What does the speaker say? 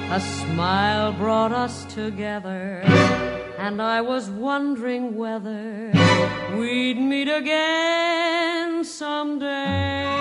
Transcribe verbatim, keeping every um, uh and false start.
A smile brought us together, and I was wondering whether we'd meet again someday.